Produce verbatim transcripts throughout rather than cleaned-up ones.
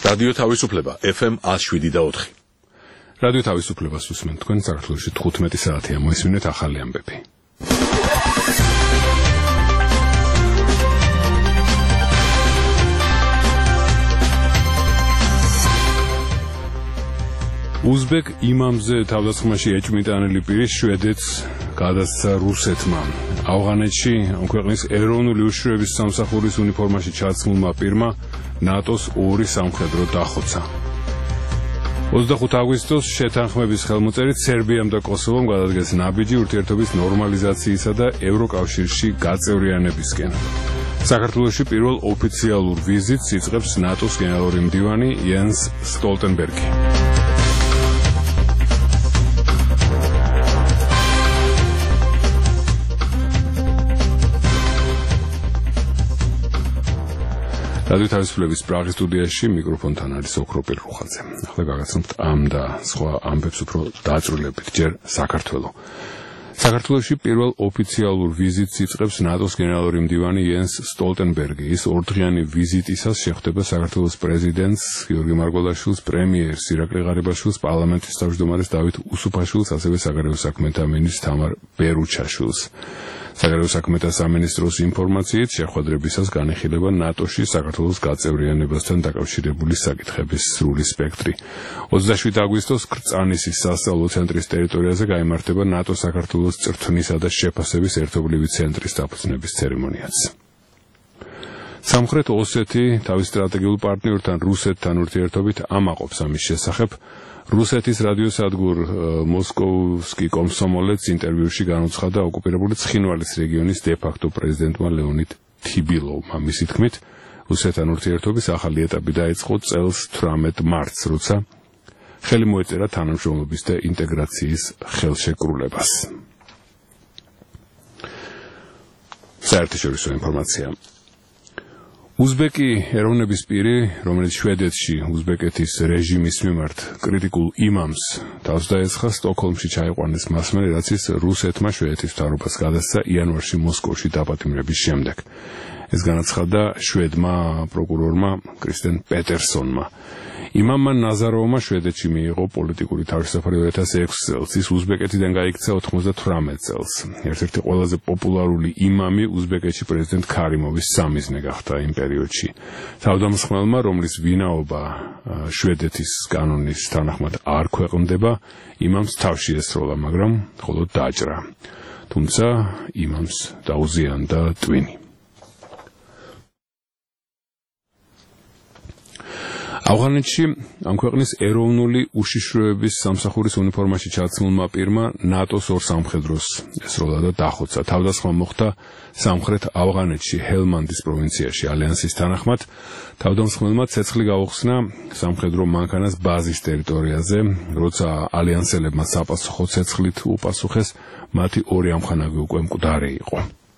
რადიო თავისუფლება ეფ ემ one oh seven და four. რადიო თავისუფლებას უსმენთ თქვენ საქართველოში თხუთმეტი საათია მოისმინეთ ახალი ამბები. უზბეკ იმამზე თავდასხმაში ეჭვმიტანილი პირის შვედეთს გადასცა რუსეთმა. ავღანეთში ამ ქვეყნის ეროვნული უშიშროების სამსახურის უნიფორმაში ჩაცმულმა პირმა ნატოს ორი სამხედრო დახოცა. ოცდახუთი აგვისტოს შეთანხმების ხელმოწერით სერბიამ და კოსოვომ გადადგეს ნაბიჯი ურთიერთობის ნორმალიზაციისა და ევროკავშირში გაწევრიანებისკენ. საქართველოში პირველ ოფიციალურ ვიზიტს იწყებს ნატოს გენერალური მდივანი იენს სტოლტენბერგი. რადიო თავისუფლების პრაღის სტუდიაში მიკროფონთან არის ოქროპირ რუხაძე. ახლა გაგაცნობთ ამ და სხვა ამბებს უფრო დაწვრილებით. ჯერ საქართველო. საქართველოში პირველ ოფიციალურ ვიზიტს იწყებს ნატოს გენერალური მდივანი იენს სტოლტენბერგი. ის ორდღიანი ვიზიტისას შეხვდება საქართველოს პრეზიდენტს გიორგი მარგველაშვილს, პრემიერს ირაკლი ღარიბაშვილს, პარლამენტის თავმჯდომარეს დავით უსუფაშვილს, ასევე საგარეო საქმეთა მინისტრს თამარ ბერუჩაშვილს. საგარეო საქმეთა სამინისტროს ინფორმაციით შეხვედრებისას განიხილება ნატოში საქართველოს გაწევრიანებასთან დაკავშირებული საკითხების სრული სპექტრი. ოცდაშვიდი აგვისტოს კრწანისის სასწავლო ცენტრის ტერიტორიაზე გაიმართება ნატო საქართველოს წრთვნისა და შეფასების ერთობლივი ცენტრის დაფუძნების ცერემონიაც. სამხრეთ ოსეთი თავის სტრატეგიულ პარტნიორთან რუსეთთან ურთიერთობით ამაყობს ამის შესახებ. რუსეთის რადიოსადგურ მოსკოვსკი კომსომოლეთს ინტერვიუში განუცხადა ოკუპირებული ცხინვალის რეგიონის დე-ფაქტო პრეზიდენტმა ლეონიდ თიბილოვმა. მისი თქმით, რუსეთთან ურთიერთობის ახალი ეტაპი დაიწყო წელს თვრამეტ მარტს, როცა ხელი მოეწერა თანამშრომლობის და ინტეგრაციის ხელშეკრულებას. საერთაშორისო ინფორმაცია. უზბეკი ეროვნების პირი, რომელიც შვედეთში უზბეკეთის რეჟიმის მიმართ კრიტიკულ იმამს თავს დაეცხა, სტოკჰოლმში ჩაიყვანეს მასმელი, რაც ის რუსეთმა შვედეთის მთავრობას გადასცა იანვარში მოსკოვში დაპატიმრების შემდეგ. ეს განაცხადა შვედმა პროკურორმა კრისტენ პეტერსონმა. იმამმა ნაზაროვმა შვედეთში მიიღო პოლიტიკური თავისუფლება ორი ათას ექვსი წელს. ის უზბეკეთიდან გაიქცა ოცდათხმეტ წელს. ერთ-ერთი ყველაზე პოპულარული იმამი უზბეკეთში პრეზიდენტ ქარიმოვის სამიზნე გახდა იმ პერიოდში. თავდამსხმელმა, რომლის ვინაობა შვედეთის კანონის თანახმად არ ქვეყნდება, იმამს თავში ესროლა, მაგრამ მხოლოდ დაჭრა. თუმცა იმამს დაუზიანდა ტვინი. ავღანეთში ამ ქვეყნის ეროვნული უშიშროების სამსახურის უნიფორმაში ჩაცმულმა პირმა ნატოს ორ სამხედროს ესროლა და დახოცა. თავდასხმა მოხდა სამხრეთ ავღანეთში ჰელმანდის პროვინციაში. ალიანსის თანახმად თავდამსხმელმა ცეცხლი გაუხსნა სამხედრო მანქანას ბაზის ტერიტორიაზე, როცა ალიანსელებმა საპასუხო ცეცხლით უპასუხეს, მათი ორი ამხანაგი უკვე მკვდარი იყო.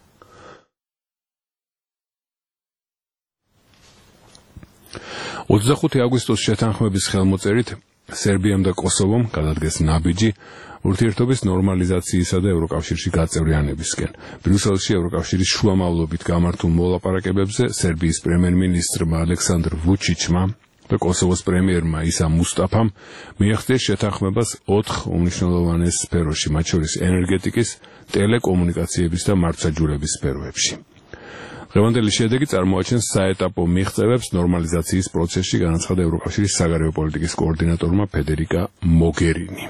ოცდახუთი აგვისტოს შეთანხმების ხელმოწერით სერბიამ და კოსოვომ გადადგეს ნაბიჯი ურთიერთობის ნორმალიზაციისა და ევროკავშირში გაწევრიანებისკენ. ბრიუსელში ევროკავშირის შუამავლობით გამართულ მოლაპარაკებებზე სერბიის პრემიერ-მინისტრმა ალექსანდრ ვუჩიჩმა და კოსოვოს პრემიერმა ისა მუსტაფამ მიაღწიეს შეთანხმებას ოთხ უმნიშვნელოვანეს სფეროში, მათ შორის ენერგეტიკის, ტელეკომუნიკაციების და მართლმსაჯულების სფეროებში. დღევანდელი შედეგი წარმოაჩენს საეტაპო მიღწევებს ნორმალიზაციის პროცესში, განაცხადა ევროკავშირის საგარეო პოლიტიკის კოორდინატორმა ფედერიკა მოგერინი.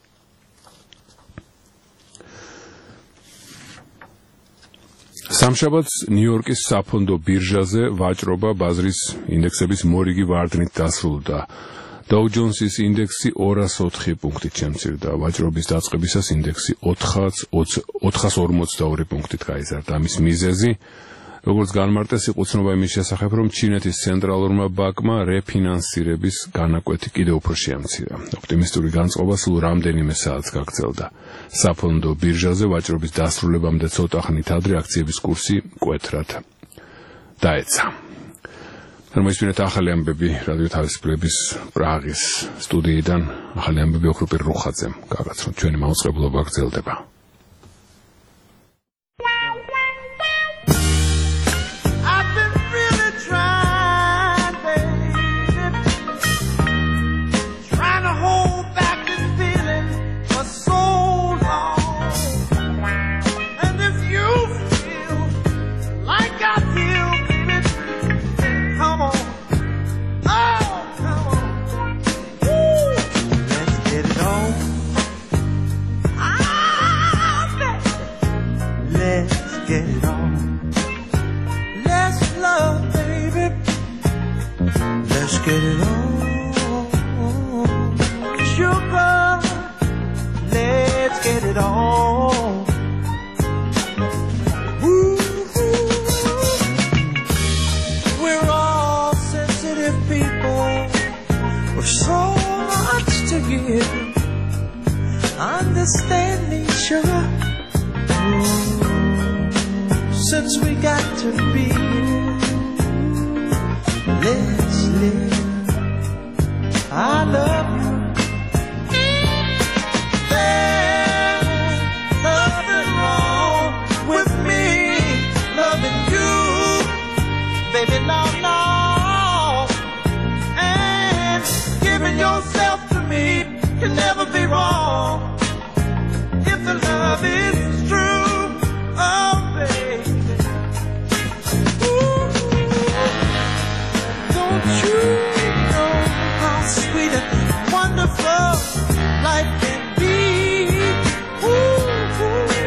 სამშაბათს ნიუ-იორკის საფონდო ბირჟაზე ვაჭრობა ბაზრის ინდექსების მორიგი ვარდნით დასრულდა. Dow Jones-ის ინდექსი ორას ოთხი პუნქტით შემცირდა. ვაჭრობის დაწყებისას ინდექსი ოთხას ორმოცდაორი პუნქტით გაიზარდა. ამის მიზეზი, როგორც განმარტეს, იყო ცნობა იმის შესახებ, რომ ჩინეთის ცენტრალურმა ბანკმა რეფინანსირების განაკვეთი კიდევ უფრო შეამცირა. ოპტიმისტური განწყობა სულ რამდენიმე საათს გაგრძელდა. საფონდო ბირჟაზე ვაჭრობის დასრულებამდე ცოტა ხნით ადრე აქციების კურსი მკვეთრად დაეცა. მოისმინეთ ახალი ამბები რადიო თავისუფლების პრაღის სტუდიიდან. ახალი ამბები ოქროპირ რუხაძემ გაგაცნოთ. ჩვენი მაუწყებლობა გრძელდება. get it on. Let's love, baby. Let's get it on. Sugar, let's get it on. Ooh, we're all sensitive people with so much to give. Understand me, sugar. Since we got to be here, let's live. I love you. There's nothing wrong with me loving you, baby, no, no. And giving yourself to me can never be wrong if the love is true. Oh, baby. Ooh, don't you know how sweet and wonderful life can be? Ooh,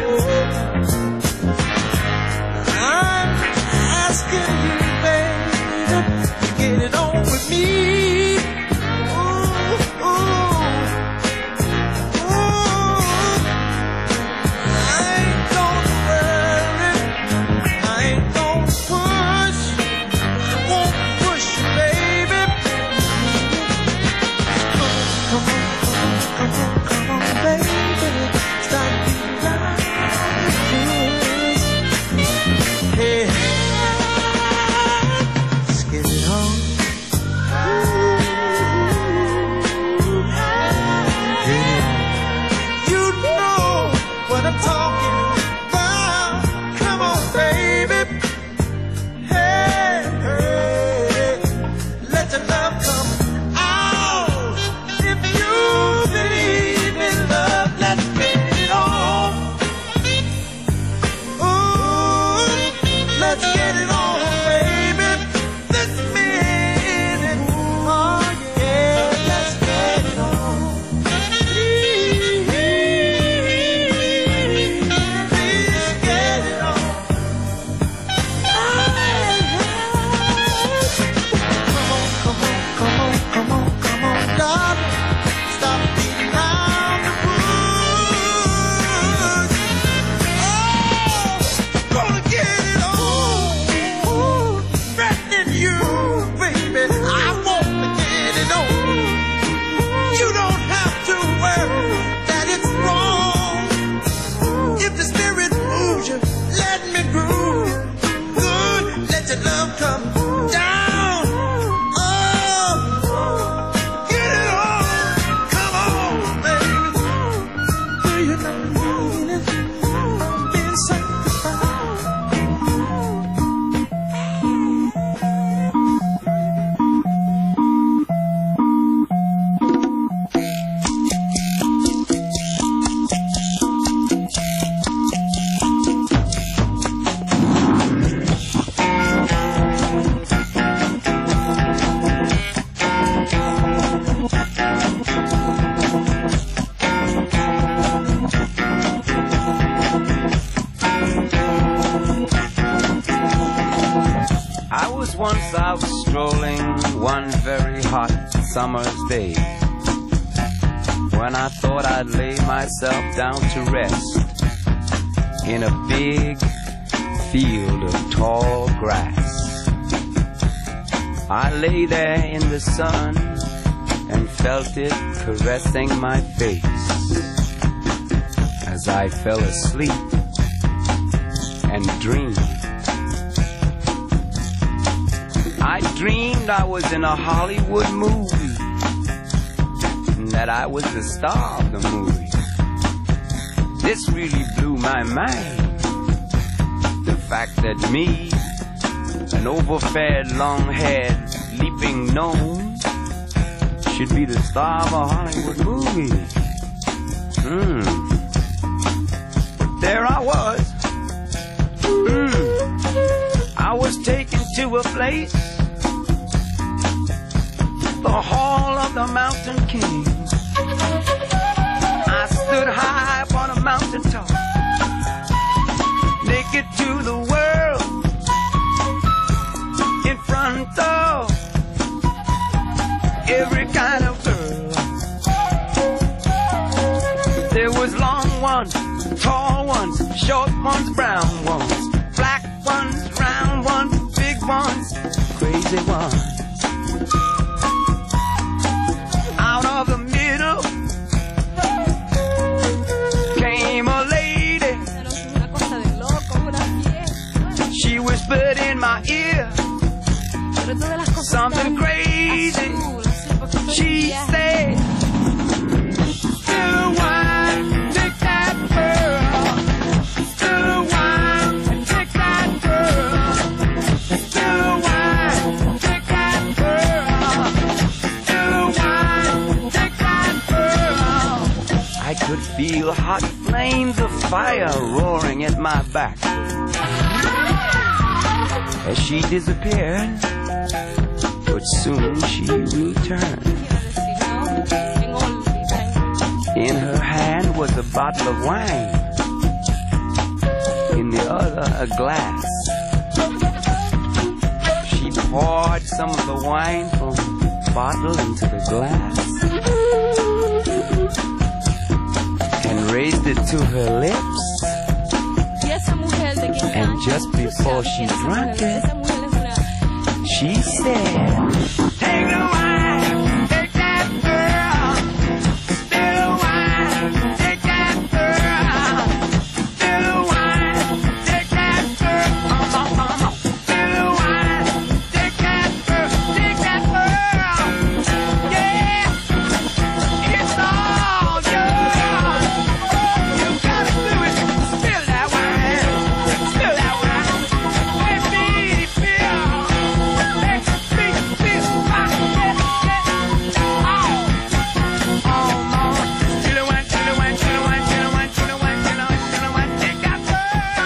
I'm asking you, baby, to get it on with me. Ooh, ooh, ooh. I ain't gonna worry, I ain't gonna push, I won't push you, baby. Come on, come on, come on, baby, stop being like this. Hey, let's get it on. Get it on. You know what I'm talking about. Come on, baby. Hey, hey, let your love come out. If you believe in love, let's get it on. Ooh, let's get it on, baby. This minute, oh yeah, let's get it on. Please, please get it on. Come on, come on, come on, come on, come on, darling. Stop beating around the bush. Oh, gonna get it on. Ooh, threatening you, baby. I want to get it on. You don't have to worry that it's wrong. If the spirit moves you, let me groove you. Good, let your love come down. Oh, get it on. Come on, baby. Do you know it? I'm being sanctified. I was once out strolling one very hot summer's day, when I thought I'd lay myself down to rest in a big field of tall grass. I lay there in the sun and felt it caressing my face as I fell asleep and dreamed. I dreamed I was in a Hollywood movie, and that I was the star of the movie. This really blew my mind. The fact that me, an overfed, long-haired, leaping gnome, should be the star of a Hollywood movie. Hmm. But there I was. Hmm. I was taken to a place, the Hall of the Mountain King. I stood high upon a mountain top, naked to ones, brown ones, black ones, round ones, big ones, crazy ones. Out of the middle came a lady. She whispered in my ear something crazy. She said, still wine, take that girl. Still wine, take that girl. Still wine, take that girl. Still wine, take that girl. I could feel hot flames of fire roaring at my back. As she disappeared, but soon she returned. In her hand was a bottle of wine, in the other a glass. She poured some of the wine from the bottle into the glass and raised it to her lips. And just before she drank it, she said, take the wine, take that girl. Still wine, take that girl. Still wine, take that girl. Still wine, take that girl. Take that girl. Yeah, it's all yours. You gotta do it. Spill that wine. Spill that wine. Let me feel. Let me feel. Oh, oh, mama. Till the wine, till the wine, till the wine, till the wine, till the wine, till the wine, till the wine. Take that girl.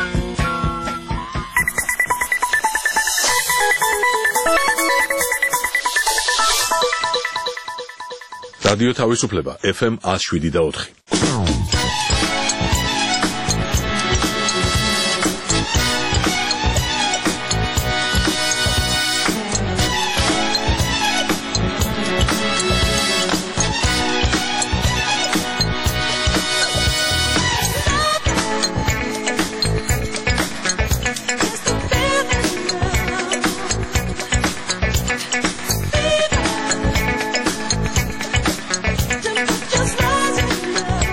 რადიო თავისუფლება ეფ ემ one oh seven და four. Just rising up.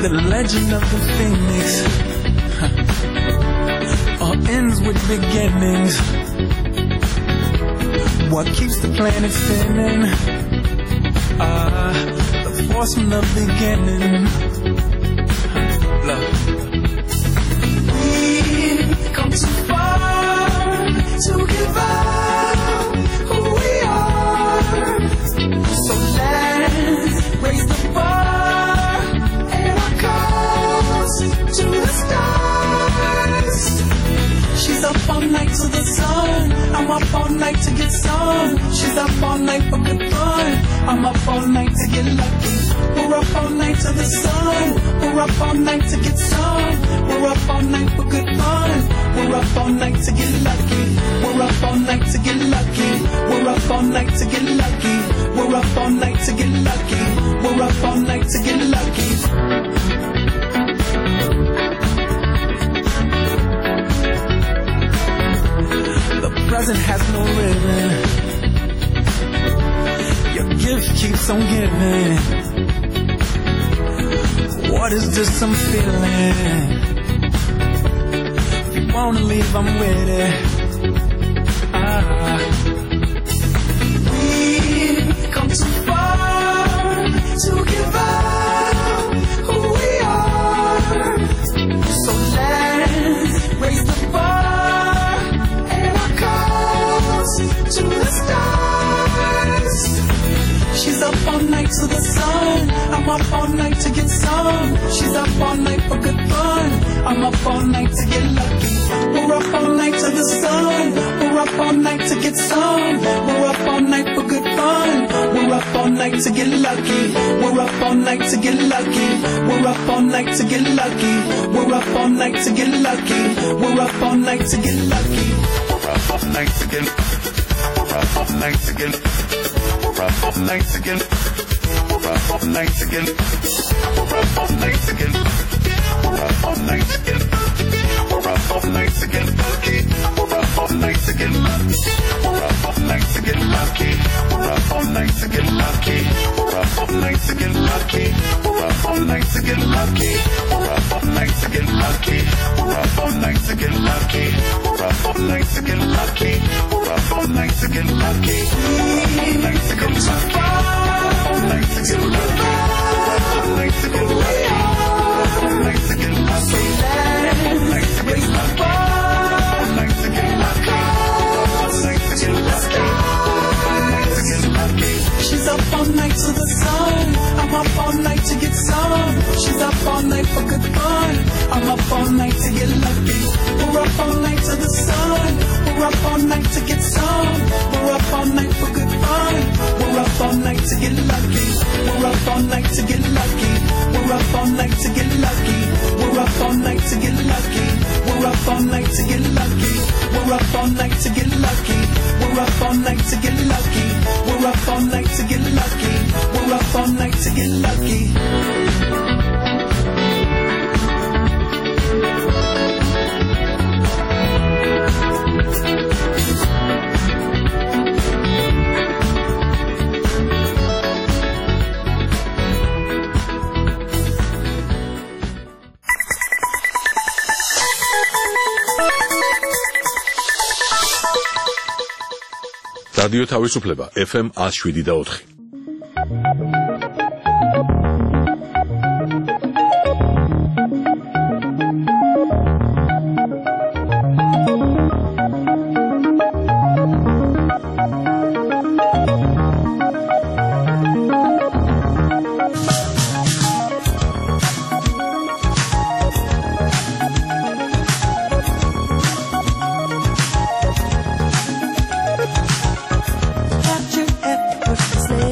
the legend of the phoenix all ends with beginnings. What keeps the planet spinning? Ah, the force from the beginning. Love. We've come too far to give up who we are. So let's raise the bar and our cause to the stars. She's up all night to the sun. I'm up all night to get some. She's up all night for good fun. I'm up all night to get lucky. We're up all night to the sun. We're up all night to get some. We're up all night for good fun. We're up all night to get lucky. We're up all night to get lucky. We're up all night to get lucky. We're up all night to get lucky. We're up all night to get lucky. The present has no ribbon. Your gift keeps on giving. What is this I'm feeling? If you wanna leave, I'm with it. Ah. We've come too far to give up who we are. So let's raise the bar and our cause to the stars. She's up all night to the sun. I'm up all night to get some. She's up all night for good fun. I'm up all night to get lucky. We're up all night to the sun. We're up all night to get some. We're up all night for good fun. We're up all night to get lucky. We're up all night to get lucky. We're up all night to get lucky. We're up all night to get lucky. We're up all night to get lucky. We're up all night to get. We're up all night to get. We're up all night to get. We're up all night to get. We're up all night to get. We're up all night to get. We're up all night to get lucky. We're up all night to get lucky. We're up all night to get lucky. We're up all night to get lucky. We're up all night to get lucky. We're up all night to get lucky. We're up all night to get lucky. We're up all night to get lucky. We're up all night to get lucky. We're up all night to get lucky. All night to get lucky. All night to get lucky. All night to get lucky. All night to get lucky. All night to get lucky. All night to get lucky. All night to get lucky. All night to get lucky. She's up all night to the sun. I'm up all night to get some. She's up all night for good fun. I'm up all night to get lucky. We're up all night to the sun. We're up all night to get some. We're up all night for good fun. We're up all night to get lucky. We're up all night to get lucky. We're up all night to get lucky. We're up all night to get lucky. We're up all night to get lucky. We're up all night to get lucky. We're up all night to get lucky. We're up all night to get lucky. We're up all night to get lucky. რადიო თავისუფლება ეფ ემ one oh seven და four. Capture effortlessly.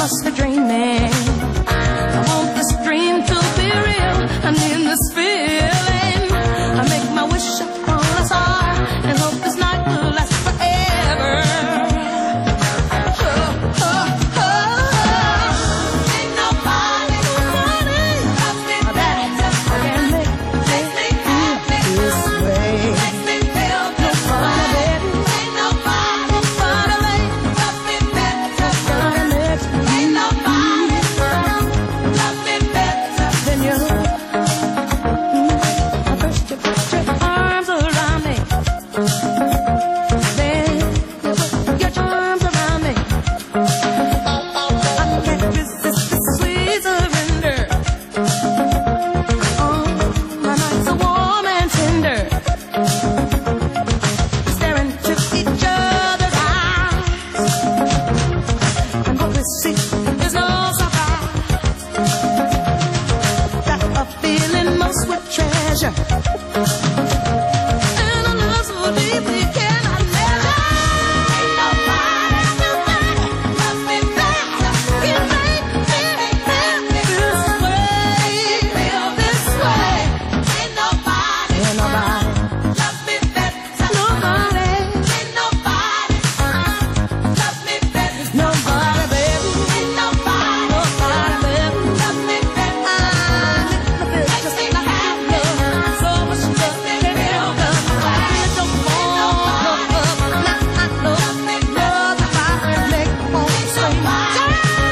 lost for dreaming. I want this dream to be real. I need this feeling. I make my wish upon a star and hope this night will last forever. Oh, oh, oh. Ain't nobody, nobody loves me better. I can make, make me happy this way. Makes me feel this way. Ain't nobody, nobody loves me better. Ain't nobody loves me better than you. I first you put your arms around me, then you put your arms around me. I can't resist this sweet surrender. Oh, my nights are warm and tender, staring into each other's eyes, and what we see is no surprise. Got a feeling most would treasure, and a love so deep we cannot measure. Ain't nobody, nobody loves me better. You make me feel this way, feel this way. Ain't nobody, ain't nobody loves me better. Nobody, ain't nobody loves me better. Nobody, baby, ain't nobody, nobody, baby, loves me better. Makes me happy, so much love can feel the way. Don't want no love, not I know. Love I make on so much. Ain't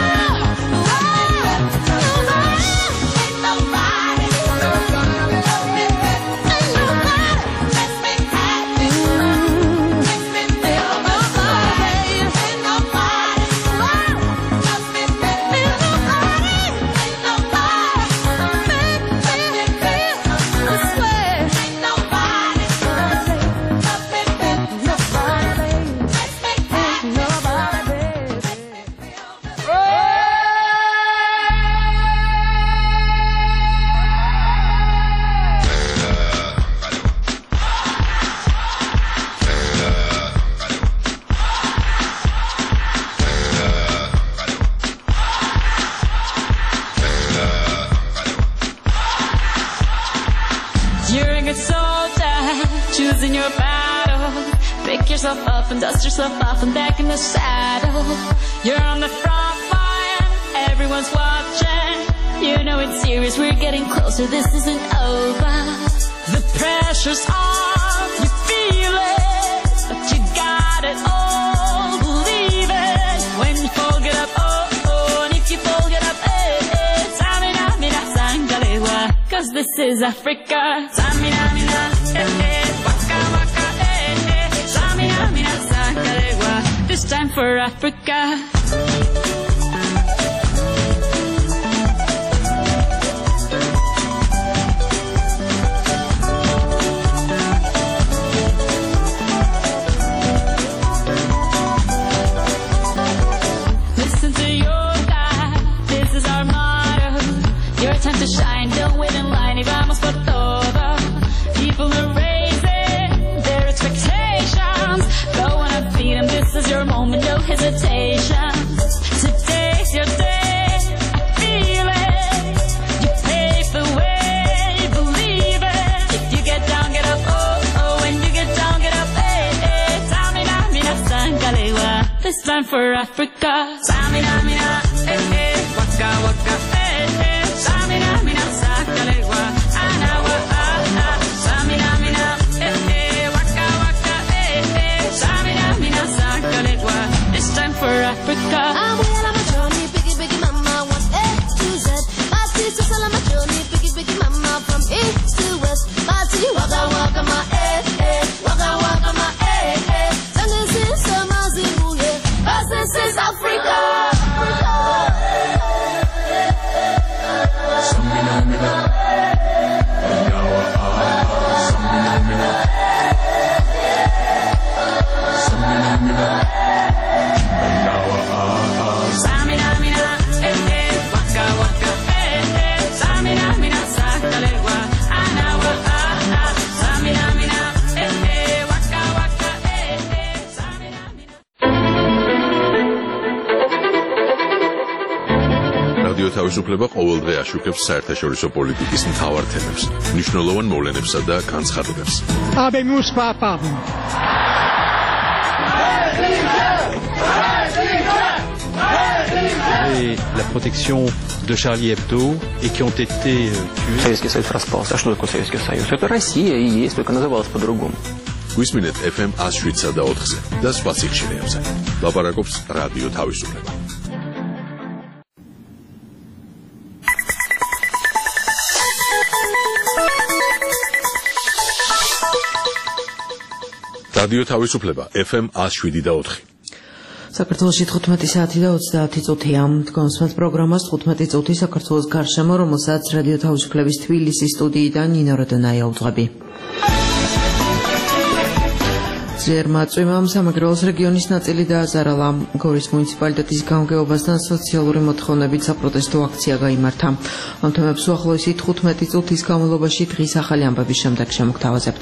nobody, nobody loves me better. Ain't nobody makes me happy, makes me feel the way. Ain't nobody loves me better. Ain't nobody, ain't nobody make me feel this way. Ain't nobody loves me better. Nobody makes me happy. Nobody makes me feel this way. You're a good soldier, choosing your battle. Pick yourself up and dust yourself off and back in the saddle. You're on the front line, everyone's watching. You know it's serious, we're getting closer, this isn't over. The pressure's on, you feel it, but you got it all, believe it. When you fall, get up, oh, oh, and if you fall, get up, eh, eh. Samina, mina, sangalewa, cause this is Africa. Samina, mina, eh, eh, waka, waka, eh, eh. Samina, mina, sangalewa, this time for Africa. Listen to your God, this is our motto. Your time to shine, don't wait in line, y vamos por todo. People are raising their expectations. Go on and feed them, this is your moment, no hesitation. Today's your day, I feel it. You pave the way, believe it. If you get down, get up, oh, oh. When you get down, get up, eh, eh. Samina, mina, sangalewa, this time for Africa. Samina, mina, eh, eh. Waka, waka, eh, eh. Samina, mina, sangalewa, anawa, ah, ah. Samina, mina, eh, eh. Waka, waka, eh, eh. Samina, mina, sangalewa, this time for Africa. I'm well on my journey, biggie, biggie, mama, one A to Z. My sister's all on my journey, biggie, biggie, mama, from east to west. My city, waka, waka, my eh, eh, waka, waka, my eh, eh. Sangin' since summer's in Booye, 'cause this is Africa. Africa. რადიო თავისუფლება ყოველდღე აშუქებს საერთაშორისო პოლიტიკის მთავარ თემებს, მნიშვნელოვან მოვლენებსა და განცხადებებს. Habemus papam. Et la protection de Charlie Hebdo et qui ont été tués. Советский Союз распался. А что такое Советский Союз? Это Россия и есть, только называлась по-другому. გვისმინეთ эф эм one oh seven და ოთხზე და სხვა სიხშირეებზე. ლაპარაკობს რადიო თავისუფლება. რადიო თავისუფლება эф эм one oh seven და ოთხი. საქართველოში თხუთმეტი საათი და ოცდაათი წუთია. თქვენს პროგრამას თხუთმეტი წუთი საქართველოს გარშემო, რომელსაც რადიო თავისუფლების თბილისის სტუდიიდან ნინო როდონაია უძღვები. ძერმა წვიმამ სამეგრელოს რეგიონის ნაწილი დააზარალა. გორის მუნიციპალიტეტის გამგეობასთან სოციალური მოთხოვნებით საპროტესტო აქცია გაიმართა. ამ თემებს უახლოესი თხუთმეტი წუთის განმავლობაში დღის ახალი ამბების შემდეგ შემოგთავაზებთ.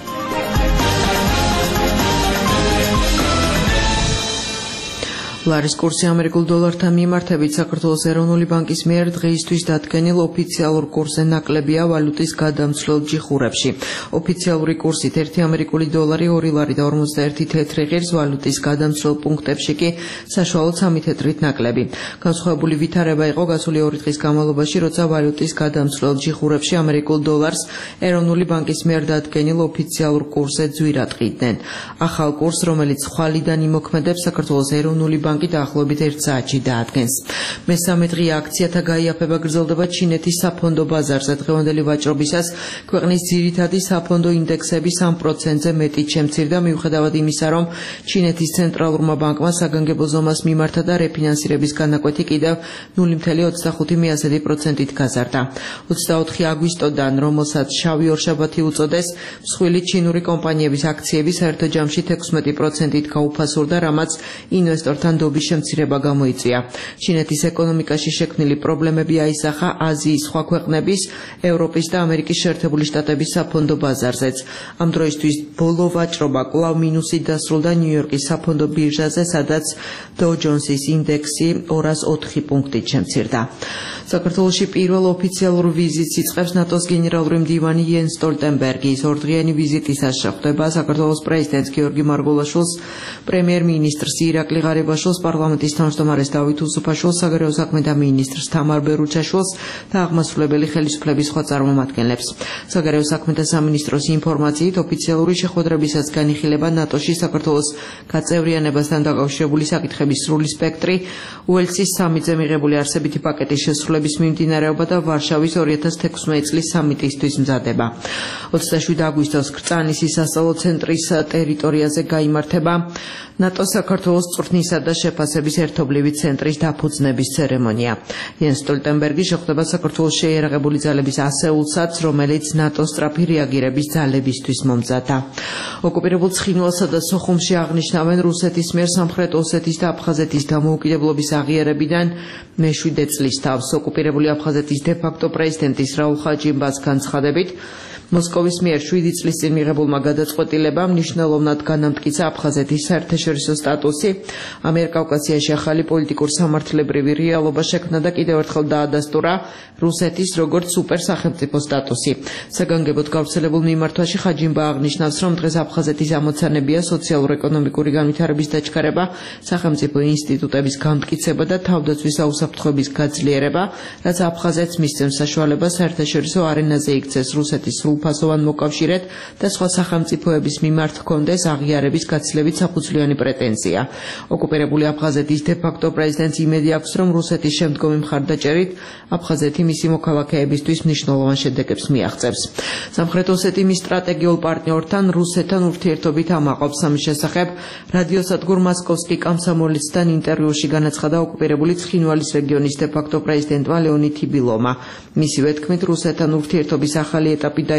ლარის კურსი ამერიკულ დოლართან მიმართებით საქართველოს ეროვნული ბანკის მიერ დღეისთვის დადგენილ ოფიციალურ კურსზე ნაკლებია ვალუტის გადამცვლელ ჯიხურებში. ოფიციალური კურსით ერთი ამერიკული დოლარი ორი ლარი და ორმოცდაერთი თეთრი ღირს, ვალუტის გადამცვლელ პუნქტებში კი საშუალოდ სამი თეთრით ნაკლები. განსხვავებული ვითარება იყო გასული ორი დღის განმავლობაში, როცა ვალუტის გადამცვლელ ჯიხურებში ამერიკულ დოლარს ეროვნული ბანკის მიერ დადგენილ ოფიციალურ კურსზე ძვირად ყიდნენ. ახალ კურსს, რომელიც ხვალიდან იმოქმედებს, საქართველოს ეროვნული ბანკი დაახლოებით ერთ საათში დაადგენს. მესამე დღე აქციათა გაიაფება გრძელდება ჩინეთის საფონდო ბაზარზე. დღევანდელი ვაჭრობისას ქვეყნის ძირითადი საფონდო ინდექსები სამ პროცენტზე მეტით შემცირდა, მიუხედავად იმისა, რომ ჩინეთის ცენტრალურმა ბანკმა საგანგებო ზომას მიმართა და რეფინანსირების განაკვეთი კიდევ ნული მცდარი პროცენტით გაზარდა. ოცდაოთხი აგვისტოდან, რომელსაც შავი ორშაბათი უწოდეს, მსხვილი ჩინური კომპანიების აქციები საერთო ჯამში ექვსმეტი პროცენტით გაუფასურდა, რამაც ინვესტორთან დობის შემცირება გამოიწვია. ჩინეთის ეკონომიკაში შექმნილი პრობლემები აისახა აზიის სხვა ქვეყნების, ევროპის და ამერიკის შეერთებული შტატების საფონდო ბაზარზეც. ამ დროისთვის ბოლო ვაჭრობა კვლავ მინუსით დასრულდა ნიუ-იორკის საფონდო ბირჟაზე, სადაც დოუ ჯონსის ინდექსი ორას ოთხი პუნქტით შემცირდა. საქართველოში პირველ ოფიციალურ ვიზიტს იწყებს ნატოს გენერალური მდივანი იენს სტოლტენბერგის. ორდღიანი ვიზიტისას შეხვდება საქართველოს პრეზიდენტს გიორგი მარგველაშვილს, პრემიერ-მინისტრს ირაკლი ღარიბაშვილს, პარლამენტის თავმჯდომარეს დავით უსუფაშვილს, საგარეო საქმეთა მინისტრს თამარ ბერუჩაშვილს და აღმასრულებელი ხელისუფლების სხვა წარმომადგენლებს. საგარეო საქმეთა სამინისტროს ინფორმაციით, ოფიციალური შეხვედრებისას განიხილება ნატოში საქართველოს გაწევრიანებასთან დაკავშირებული საკითხების სრული სპექტრი, უელსის სამიტზე მიღებული არსებითი პაკეტის შესრულების მიმდინარეობა და ვარშავის ორი ათას თექვსმეტი წლის სამიტისთვის მზადება. ოცდაშვიდი აგვისტოს კრწანისის სასწავლო ცენტრის ტერიტორიაზე გაიმართება ნატოს საქართველოს წვრთნისა და შეფასების ერთობლივი ცენტრის დაფუძნების ცერემონია. იენს სტოლტენბერგი შეხვდება საქართველოს შეიარაღებული ძალების ასეულსაც, რომელიც ნატოს სწრაფი რეაგირების ძალებისთვის მომზადდა. ოკუპირებულ ცხინვალსა და სოხუმში აღნიშნავენ რუსეთის მიერ სამხრეთ ოსეთის და აფხაზეთის დამოუკიდებლობის აღიარებიდან მეშვიდე წლის თავს. ოკუპირებული აფხაზეთის დე-ფაქტო პრეზიდენტის რაულ ხაჯიმბას განცხადებით, მოსკოვის მიერ შვიდი წლის წინ მიღებულმა გადაწყვეტილებამ მნიშვნელოვნად განამტკიცა აფხაზეთის საერთაშორისო სტატუსი, ამიერკავკასიაში ახალი პოლიტიკურ სამართლებრივი რეალობა შექმნა და კიდევ ერთხელ დაადასტურა რუსეთის როგორც სუპერსახელმწიფო სტატუსი. საგანგებოდ გავრცელებულ მიმართვაში ხაჯიმბა აღნიშნავს, რომ დღეს აფხაზეთის ამოცანებია სოციალურ-ეკონომიკური განვითარების დაჩქარება, სახელმწიფო ინსტიტუტების გამტკიცება და თავდაცვის საუსაფრთხოების გაძლიერება, რაც აფხაზეთს მისცემს საშუალებას საერთაშორისო არენაზე იქცეს რუსეთის სრულფასოვან მოკავშირედ და სხვა სახელმწიფოების მიმართ ჰქონდეს აღიარების გაცილებით საფუძვლიანი პრეტენზია. ოკუპირებული აფხაზეთის დე-ფაქტო პრეზიდენტს იმედი აქვს, რომ რუსეთის შემდგომი მხარდაჭერით აფხაზეთი მისი მოქალაქეებისთვის მნიშვნელოვან შედეგებს მიაღწევს. სამხრეთ ოსეთის სტრატეგიულ პარტნიორთან რუსეთთან ურთიერთობით ამაყობს. ამის შესახებ რადიოსადგურ მოსკოვსკი კამსომოლეცთან ინტერვიუში განაცხადა ოკუპირებული ცხინვალის რეგიონის დე-ფაქტო პრეზიდენტმა ლეონიდ თიბილოვმა. მისივე თქმით, რუსეთთან ურთიერთობის ახალი ეტაპი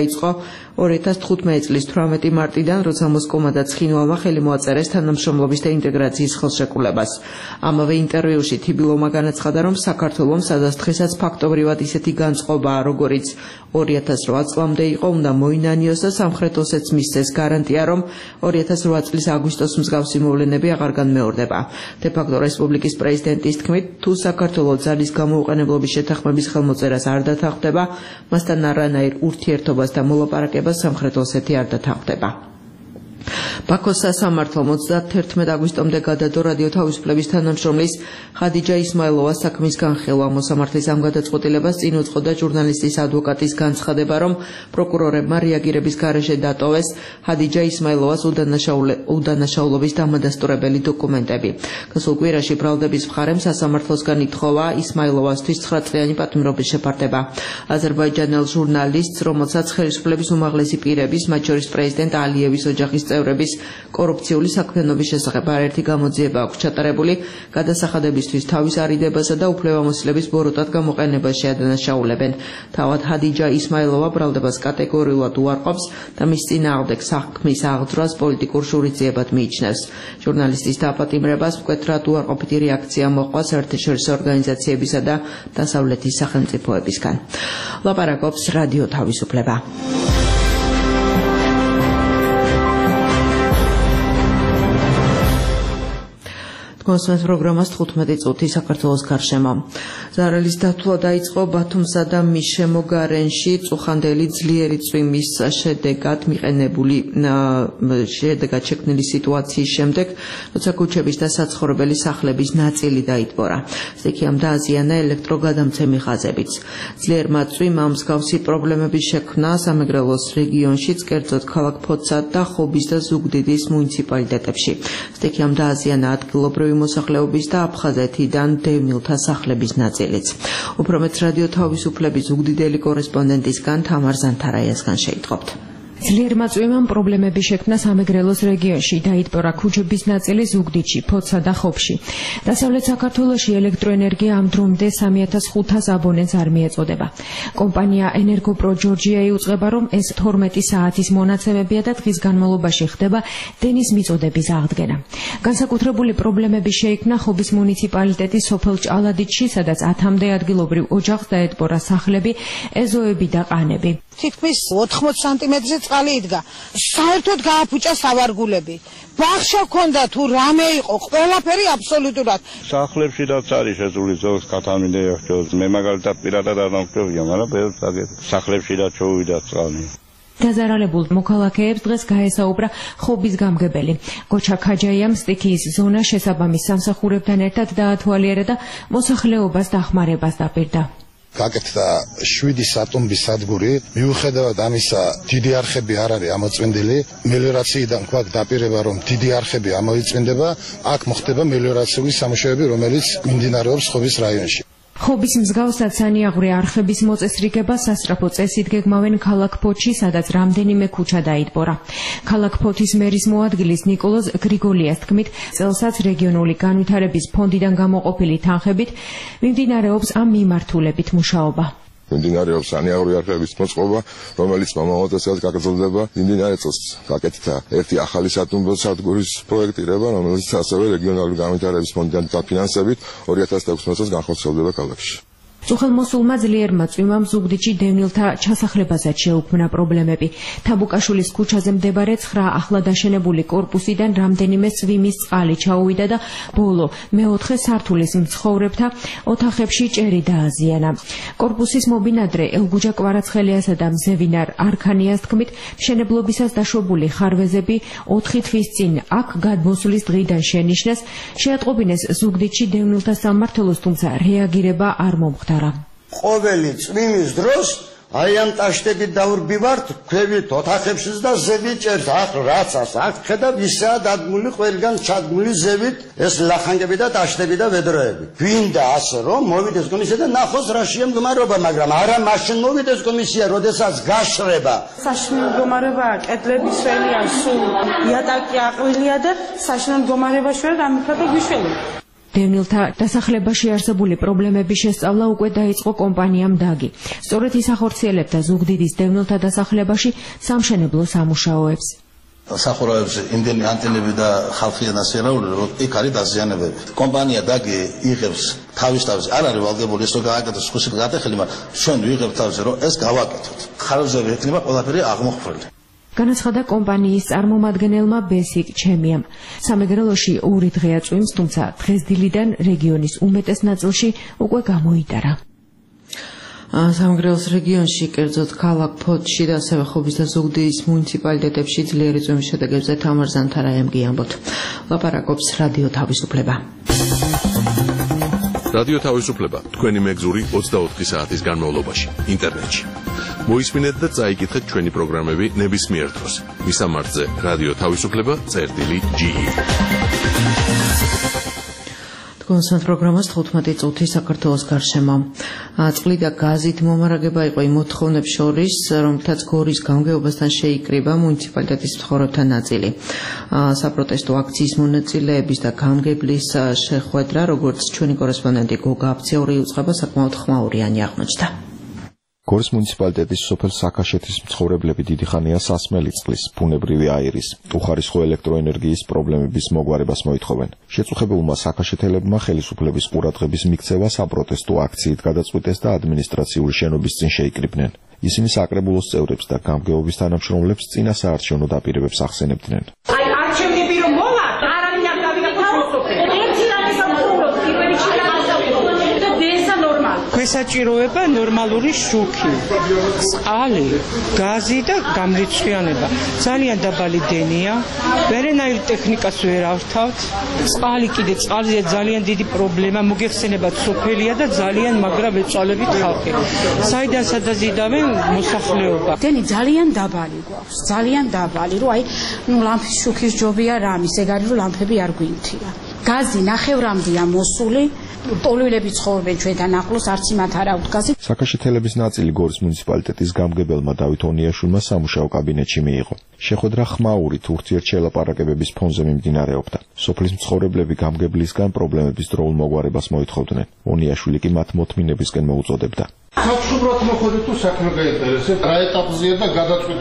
დაიწყო ორი ათას თხუთმეტი წლის თვრამეტი მარტიდან, როცა მოსკოვმა და ცხინვალმა ხელი მოაწერეს თანამშრომლობის და ინტეგრაციის ხელშეკრულებას. ამავე ინტერვიუში თიბილოვმა განაცხადა, რომ საქართველომ სადაც დღესაც ფაქტობრივად ისეთი განწყობაა, როგორიც ორი ათას რვა წლამდე იყო, უნდა მოინანიოს და სამხრეთ ოსეთს მისცეს გარანტია, რომ ორი ათას რვა წლის აგვისტოს მსგავსი მოვლენები აღარ განმეორდება. De facto რესპუბლიკის პრეზიდენტის თქმით, თუ საქართველოს ძალის გამოუყენებლობის შეთანხმების ხელმოწერას არ დათანხმდება, მასთან არანაირ ურთიერთობას და მოლაპარაკებას სამხრეთ ოსეთი არ დათანხმდება. ბაქოს სასამართლომ ოცდათერთმეტი აგვისტომდე გადადო რადიო თავისუფლების თანამშრომლის ხადიჯა ისმაილოვას საქმის განხილვა. მოსამართლის ამ გადაწყვეტილებას წინ უძღოდა ჟურნალისტის ადვოკატის განცხადება, რომ პროკურორებმა რეაგირების გარეშე დატოვეს ხადიჯა ისმაილოვას უდანაშაულობის დამადასტურებელი დოკუმენტები. გასულ კვირაში ბრალდების მხარემ სასამართლოსგან ითხოვა ისმაილოვასთვის ცხრა წლიანი პატიმრობის შეფარდება. აზერბაიჯანელ ჟურნალისტს, რომელსაც ხელისუფლების უმაღლესი პირების, მათ შორის პრეზიდენტ ალიევის ოჯახის წევრების კორუფციული საქმიანობის შესახებ არაერთი გამოძიება აქვს ჩატარებული, გადასახადებისთვის თავის არიდებასა და უფლებამოსილების ბოროტად გამოყენებას შეადანაშაულებენ. თავად ხადიჯა ისმაილოვა ბრალდებას კატეგორიულად უარყოფს და მის წინააღმდეგ საქმის აღძვრას პოლიტიკურ შურისძიებად მიიჩნევს. ჟურნალისტის დაპატიმრებას მკვეთრად უარყოფითი რეაქცია მოჰყვა საერთაშორისო ორგანიზაციებისა და დასავლეთის სახელმწიფოებისგან. ლაპარაკობს რადიო თავისუფლება. მოსმენთ პროგრამას თხუთმეტი წუთი საქართველოს გარშემო. ზარალის დათვლა დაიწყო ბათუმსა და მის შემოგარენში წუხანდელი ძლიერი წვიმის შედეგად მიყენებული შედეგად შექმნილი სიტუაციის შემდეგ, როცა ქუჩების და საცხოვრებელი სახლების ნაწილი დაიტბორა. სტიქიამ დააზიანა ელექტროგადამცემი ხაზებიც. ძლიერმა წვიმამ მსგავსი პრობლემების შექმნა სამეგრელოს რეგიონშიც, კერძოდ ქალაქ ფოცად და ხობის და ზუგდიდის მუნიციპალიტეტებში. სტიქიამ დააზიანა ადგილობრივი მოსახლეობის და აფხაზეთიდან დევნილთა სახლების ნაწილიც. უფრო მეტ რადიო თავისუფლების ზუგდიდელი კორესპონდენტისგან თამარ ზანთარაიასგან შეიტყობთ. ძლიერმა წვიმამ პრობლემები შექმნა სამეგრელოს რეგიონში, დაიტბორა ქუჩების ნაწილი ზუგდიდში, ფოცსა და ხობში. დასავლეთ საქართველოში ელექტროენერგია ამ დრომდე სამი ათას ხუთას აბონენტს არ მიეწოდება. კომპანია ენერგოპრო ჯორჯია იუწყება, რომ ეს თორმეტი საათის მონაცემებია და დღის განმავლობაში ხდება დენის მიწოდების აღდგენა. განსაკუთრებული პრობლემები შეიქმნა ხობის მუნიციპალიტეტის სოფელ ჭალადიდში, სადაც ათამდე ადგილობრივ ოჯახს დაეტბორა სახლები, ეზოები და ყანები. თითქმის ოთხმოცი სანტიმეტრზე წყალი იდგა. საერთოდ გააფუჭა სავარგულები. ბაღშა ჰქონდა თუ რამე იყო, ყველაფერი აბსოლუტურად. სახლებშიდაც არის შესული ზოგს კათამინდეებს. მე მაგალითად პირადად არ დამკვირვია, მაგრამ ბევრს აგეთ. სახლებშიდაც ჩოვიდა წყალი. დაზარალებულ მოქალაქეებს დღეს გაესაუბრა ხობის გამგებელი. გოჩა ქაჯაიამ სტიქიის ზონა შესაბამის სამსახურებთან ერთად დაათვალიერა და მოსახლეობას დახმარებას დაპირდა. გაკეთდა შვიდი სატუმბის სადგური, მიუხედავად ამისა დიდი არხები არ არის ამოწმინდილი, მელიორაციიდან გვაქვს დაპირება, რომ დიდი არხები ამოიწმინდება, აქ მოხდება მელიორაციული სამუშაოები, რომელიც მიმდინარეობს ხობის რაიონში. ხობის მსგავსად სანიაღვრე არხების მოწესრიგება სასწრაფო წესით გეგმავენ ქალაქ ფოთში, სადაც რამდენიმე ქუჩა დაიტბორა. ქალაქ ფოთის მერის მოადგილის ნიკოლოზ გრიგოლიას თქმით, წელსაც რეგიონული განვითარების ფონდიდან გამოყოფილი თანხებით მიმდინარეობს ამ მიმართულებით მუშაობა. მიმდინარეობს სანიაღვრე არხების მოწყობა, რომელიც მომავალწელს გაგრძელდება. მიმდინარე წელს გაკეთდა ერთი ახალი სატუმბო სადგურის პროექტირება, რომელიც ასევე რეგიონალური განვითარების ფონდიდან დაფინანსებით ორი ათას ექვსმოცი წელს განხორციელდება ქალაქში. წუხელმოსულმა ძლიერმა წვიმამ ზუგდიდში დევნილთა ჩასახლებასაც შეუქმნა პრობლემები. თაბუკაშვილის ქუჩაზე მდებარე ცხრა ახლა დაშენებული კორპუსიდან რამდენიმე წვიმის წყალი ჩაუვიდა და ბოლო მეოთხე სართულის მცხოვრებთა ოთახებში ჭერი დააზიანა. კორპუსის მობინადრე ელგუჯა კვარაცხელიასა და მზევინარ არქანიას თქმით, მშენებლობისას დაშვებული ხარვეზები ოთხი თვის წინ აქ გადმოსვლის დღიდან შენიშნეს, შეატყობინეს ზუგდიდში დევნილთა სამმართველოს, თუმცა რეაგირება არ მომხდარა. ყოველი წვიმის დროს აი ამ ტაშტებით დაურბივართ, ქვევით ოთახებშიც და ზევით ჭერს. აქ რაც აქ ხედავ ისაა დადგმული ყველგან ჩადგმული ზევით ეს ლახანგები და ტაშტები და ვედროები. გვინდა ასე რომ მოვიდეს კომისია და ნახოს რა შემდგომარეობა, მაგრამ არა მაშინ მოვიდეს კომისია, როდესაც გაშრება. საშინელ მდგომარეობაა, კედლები სველია, სულ იატაკი აყრილია და საშინელ მდგომარეობაში ვარ დამიფრა და გვიშველი. დევნილთა დასახლებაში არსებული პრობლემების შესწავლა უკვე დაიწყო კომპანიამ დაგი. სწორედ ის ახორციელებდა ზუგდიდის დევნილთა დასახლებაში სამშენებლო სამუშაოებს. სახურავებზე იმდენი ანტენები და ხალხიან ასერავული, რომ იქ არის დაზიანებები. კომპანია დაგი იღებს თავის თავზე, არ არის ვალდებული ეს რო გააკეთოს ხუსი გადახელი, მაგრამ ჩვენ ვიღებთ თავზე, რომ ეს გავაკეთოთ. ხარჯები ექნება ყველაფერი აღმოხვრილი. განაცხადა კომპანიის წარმომადგენელმა ბესიკ ჩემიამ. სამეგრელოში ორი დღეა წვიმს, თუმცა დღესდილიდან რეგიონის უმეტეს ნაწილში უკვე გამოიტარა. სამეგრელოს რეგიონში, კერძოდ ქალაქ ფოთში და ასევე ხობის და ზუგდიდის მუნიციპალიტეტებში ძლიერი წვიმის შედეგებზე თამარ ზანთარაემ გიამბოთ. ლაპარაკობს რადიო თავისუფლება. რადიო თავისუფლება თქვენი მეგზური ოცდაოთხი საათის განმავლობაში ინტერნეტში. მოისმინეთ და წაიკითხეთ ჩვენი პროგრამები ნებისმიერ დროს. მისამართზე რადიო თავისუფლება წერტილი ჯი ი. კონსერტ პროგრამას თხუთმეტი წუთი საქართველოს გარშემო. წყლი და გაზით მომარაგება იყო იმ მოთხოვნებს შორის, რომლითაც გორის გამგეობასთან შეიკრიბა მუნიციპალიტეტის მცხოვრებთა ნაწილი. საპროტესტო აქციის მონაწილეების და გამგებლის შეხვედრა, როგორც ჩვენი კორესპონდენტი გოგა აფციაური იუწყება, საკმაოდ ხმაურიანი აღმოჩნდა. გორის მუნიციპალიტეტის სოფელ საქაშეთის მცხოვრებლები დიდი ხანია სასმელი წყლის, ბუნებრივი აირის, უხარისხო ელექტროენერგიის პრობლემების მოგვარებას მოითხოვენ. შეწუხებულმა საქაშეთელებმა ხელისუფლების ყურადღების მიქცევა საპროტესტო აქციით გადაწყვიტეს და ადმინისტრაციული შენობის წინ შეიკრიბნენ. ისინი საკრებულოს წევრებს და გამგეობის თანამშრომლებს წინასაარჩევნო დაპირებებს ახსენებდნენ. აი არჩევნები რომ მოვა, არავინ არ გავიგებს მოსოფლე. ერთი რამის ამბობთ, პირველი შეიძლება და დესა ნორმალი. გვესაჭიროება ნორმალური შუქი, წყალი, გაზი და გამრიცხვიანება. ძალიან დაბალი დენია, ვერანაირ ტექნიკას ვერ ავთავთ. წყალი კიდე წყალზე ძალიან დიდი პრობლემა, მოგეხსენებათ სოფელია და ძალიან მაგრა ვეწვალებით ხალხი. საიდან სადაზიდავენ მოსახლეობა. დენი ძალიან დაბალი გვაქვს, ძალიან დაბალი, რომ აი, ნუ ლამპის შუქის ჯობია რამის, ეგ არის რომ ლამპები არ გვინთია. გაზი ნახევრამდეა მოსული. ტოლვილები ცხოვრობენ ჩვენთან ახლოს, არც იმათ არ აქვთ გაზი. საქაშეთელების ნაწილი გორის მუნიციპალიტეტის გამგებელმა დავით ონიაშვილმა სამუშაო კაბინეტში მიიღო. შეხვედრა ხმაურით ურთიერთშელაპარაკებების ფონზე მიმდინარეობდა. სოფლის მცხოვრებლები გამგებლისგან პრობლემების დროულ მოგვარებას მოითხოვდნენ. ონიაშვილი კი მათ მოთმინებისკენ მოუწოდებდა. საჩუბრად მოხდეთ თუ საქმე გაინტერესებთ, რა ეტაპზეა და გადაწყვეტა.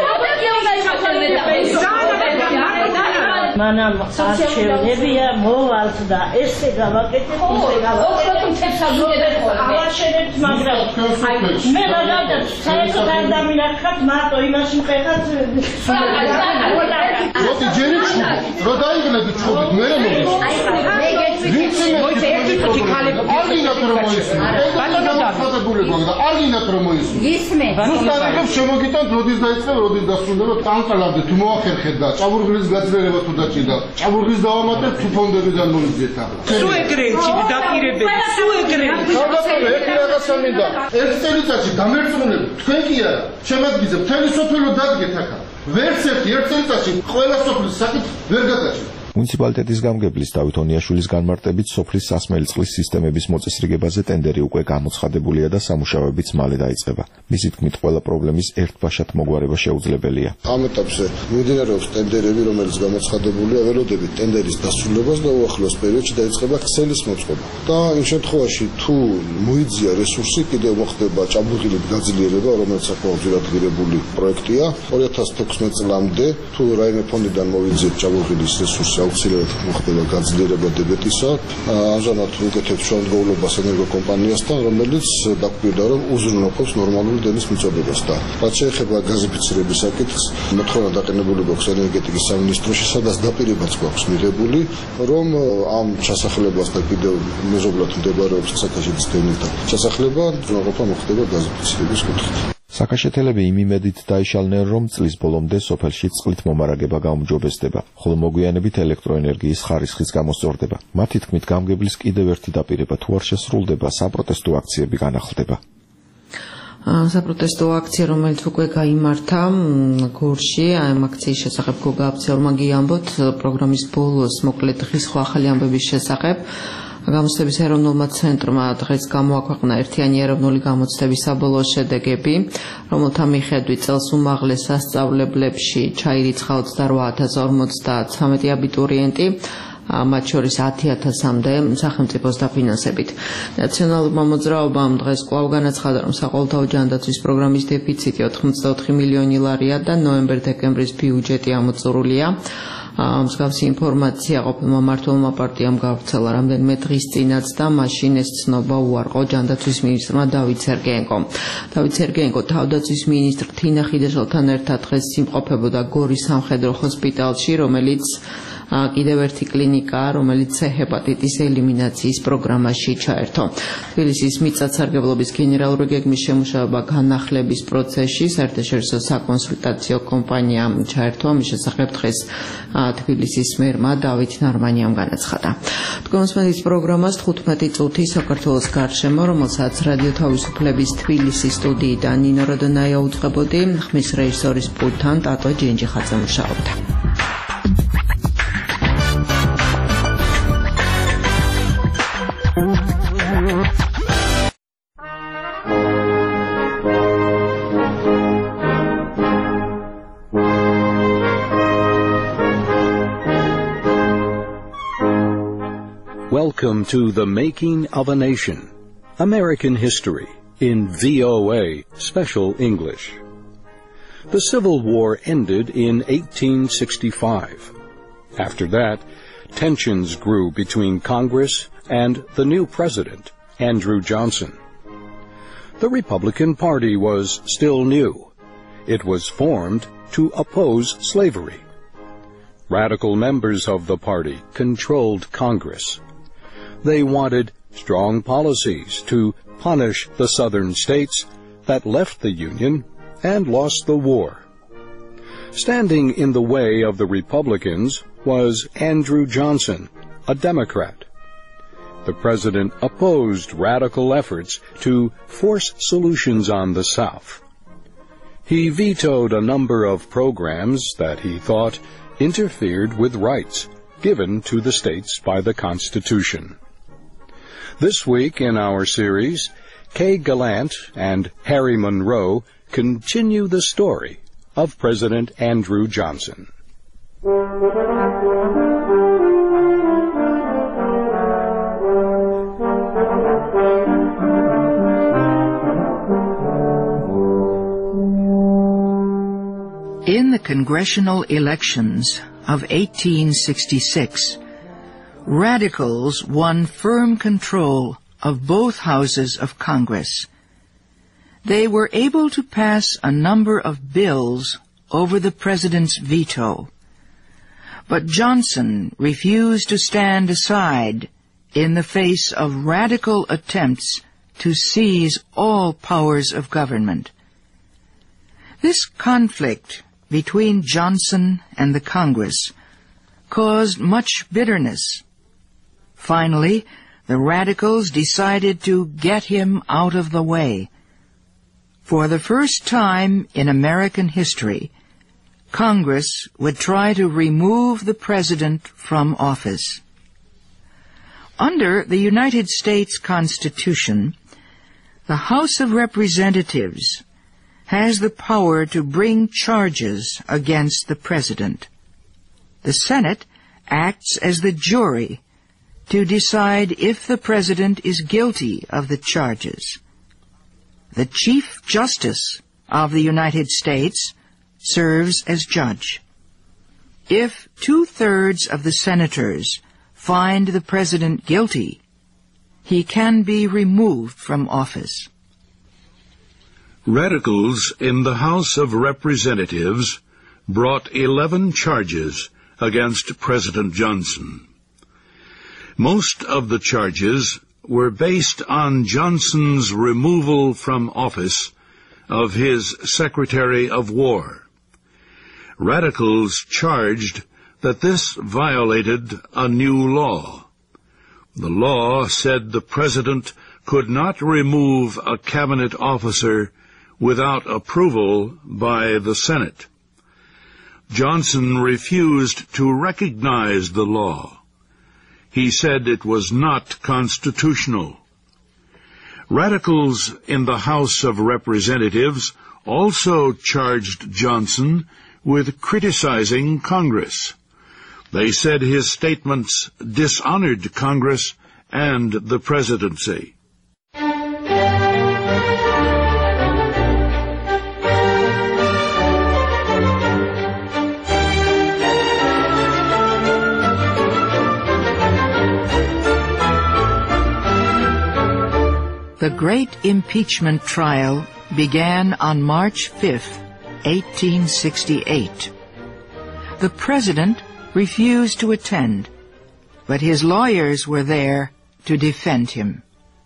მანამ არჩევნებია მოვალთ და ესე გავაკეთეთ, ისე გავაკეთეთ. ავაშენებთ, მაგრამ მე გადავდეთ, საერთოდ არ დამინახავთ, მარტო იმაში მყეხათ. როდი ჯერი ჩუბით, რო დაიგნეთ ჩუბით, მე მოდის. მე გეცვით, მოიწევთ თვითი ქალები. არგინათ რომ მოისმენ. ბატონო დამხატებულება და არგინათ რომ მოისმენ. ისმე. ნუსტარებს შემოგიტანთ, როდის დაიწყება, როდის დასრულდება, კანკალადე თუ მოახერხეთ და ჭაბურღილის გაძლიერება თუ დაჭირდა. ჭაბურღის დავამატეთ თუ ფონდებიდან მოიძიეთ ახლა. სულ ეგრეცი დაპირებები, სულ ეგრეცი. ხალხო, ერთი რაღაცა მინდა. ერთ წელიწადში გამერწმუნებით, თქვენ კი არა, შემადგიზე მთელი სოფელო დადგეთ ახლა. ვერც ერთი ერთ წელიწადში ყველა სოფლის საკითხი ვერ გადაჭირდა. მუნიციპალიტეტის გამგებლის დავით ონიაშვილის განმარტებით სოფლის სასმელი წყლის სისტემების მოწესრიგებაზე ტენდერი უკვე გამოცხადებულია და სამუშაოებიც მალე დაიწყება. მისი თქმით, ყველა პრობლემის ერთბაშად მოგვარება შეუძლებელია. ამ ეტაპზე მიმდინარეობს ტენდერები, რომელიც გამოცხადებულია, ველოდებით ტენდერის დასრულებას და უახლოეს პერიოდში დაიწყება ქსელის მოწყობა. და იმ შემთხვევაში, თუ მოიძია რესურსი, კიდევ მოხდება ჭაბურღილით გაძლიერება, რომელიც საკმაოდ ძირადღირებული პროექტია. ორი ათას თექვსმეტ წლამდე, თუ რაიმე ფონდიდან მოვიძიეთ ჭაბურღილის რესურსი, აუცილებლად მოხდება გაძლიერება დებეტისა. ამჟამად უკეთებს შემდგომლობას ენერგოკომპანიასთან, რომელიც დაკვირდა, რომ უზრუნველყოფს ნორმალური დენის მიწოდებას და რაც შეეხება გაზიფიცირების საკითხს, მოთხოვნა დაყენებული გვაქვს ენერგეტიკის სამინისტროში, სადაც დაპირებაც გვაქვს მიღებული, რომ ამ ჩასახლებასთან კიდევ მეზობლად მდებარეობს საქაშეთის დევნილთა ჩასახლება, უზრუნველყოფა მოხდება გაზიფიცირების კუთხით. საქაშეთელები იმ იმედით დაიშალნენ, რომ წლის ბოლომდე სოფელში წყლით მომარაგება გაუმჯობესდება, ხოლო მოგვიანებით ელექტროენერგიის ხარისხიც გამოსწორდება. მათი თქმით, გამგებლის კიდევ ერთი დაპირება თუ არ შესრულდება, საპროტესტო აქციები განახლდება. საპროტესტო აქცია, რომელიც უკვე გაიმართა გორში, ამ აქციის შესახებ გოგა აფციაურმა გიამბოთ, პროგრამის ბოლოს მოკლედ დღის ხო ახალი ამბების შესახებ. გამოცდების ეროვნულმა ცენტრმა დღეს გამოაქვეყნა ერთიანი ეროვნული გამოცდების საბოლოო შედეგები, რომელთა მიხედვით წელს უმაღლეს სასწავლებლებში ჩაირიცხა ოცდარვა ათას ორმოცდათვრამეტი აბიტურიენტი, მათ შორის ათი ათასამდე სახელმწიფოს დაფინანსებით. ნაციონალურმა მოძრაობამ დღეს კვლავ განაცხადა, რომ საყოველთაო ჯანდაცვის პროგრამის დეფიციტი ოცდაოთხი მილიონი ლარია და ნოემბერ-დეკემბრის ბიუჯეტი ამოწურულია. მსგავსი ინფორმაცია ყოფილმა მმართველმა პარტიამ გავრცელა რამდენიმე დღის წინაც და მაშინ ეს ცნობა უარყო ჯანდაცვის მინისტრმა დავით სერგეენკომ. დავით სერგეენკო თავდაცვის მინისტრ თინა ხიდაშვილთან ერთად დღეს იმყოფებოდა გორის სამხედრო ჰოსპიტალში, რომელიც კიდევ ერთი კლინიკაა, რომელიც ჰეპატიტის ელიმინაციის პროგრამაში ჩაერთო. თბილისის მიწათსარგებლობის გენერალური გეგმის შემუშავება განახლების პროცესში საერთაშორისო საკონსულტაციო კომპანია ჩაერთო. ამის შესახებ დღეს თბილისის მერმა დავით ნარმანიამ განაცხადა. თქვენსმენლის პროგრამას თხუთმეტი წუთი საქართველოს გარშემო, რომელსაც რადიო თავისუფლების თბილისის სტუდიიდან ნინო როდონაია უძღვებოდი, ხმის რეჟისორის პულტთან ტატო ჯენჯიხაძე მუშაობდა. Welcome to The Making of a Nation, American History, in V O A Special English. The Civil War ended in eighteen sixty-five. After that, tensions grew between Congress and the new president, Andrew Johnson. The Republican Party was still new. It was formed to oppose slavery. Radical members of the party controlled Congress. They wanted strong policies to punish the southern states that left the Union and lost the war. Standing in the way of the Republicans was Andrew Johnson, a Democrat. The president opposed radical efforts to force solutions on the South. He vetoed a number of programs that he thought interfered with rights given to the states by the Constitution. This week in our series, Kay Gallant and Harry Monroe continue the story of President Andrew Johnson. In the congressional elections of eighteen sixty-six, radicals won firm control of both houses of Congress. They were able to pass a number of bills over the president's veto. But Johnson refused to stand aside in the face of radical attempts to seize all powers of government. This conflict between Johnson and the Congress caused much bitterness. Finally, the radicals decided to get him out of the way. For the first time in American history, Congress would try to remove the president from office. Under the United States Constitution, the House of Representatives has the power to bring charges against the president. The Senate acts as the jury to decide if the president is guilty of the charges. The Chief Justice of the United States serves as judge. If two-thirds of the senators find the president guilty, he can be removed from office. Radicals in the House of Representatives brought eleven charges against President Johnson. Most of the charges were based on Johnson's removal from office of his Secretary of War. Radicals charged that this violated a new law. The law said the president could not remove a cabinet officer without approval by the Senate. Johnson refused to recognize the law. He said it was not constitutional. Radicals in the House of Representatives also charged Johnson with criticizing Congress. They said his statements dishonored Congress and the presidency. The great impeachment trial began on March fifth, eighteen sixty-eight. The president refused to attend, but his lawyers were there to defend him.